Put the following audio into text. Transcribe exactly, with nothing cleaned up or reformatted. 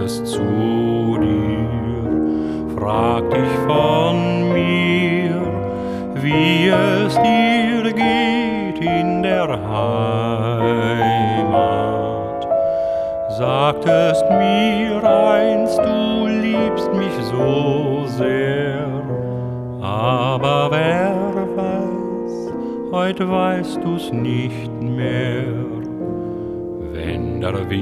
sagtest zu dir, fragt dich von mir, wie es dir geht in der Heimat. Sagtest mir einst, du liebst mich so sehr, aber wer weiß, heut weißt du's nicht mehr. Wenn der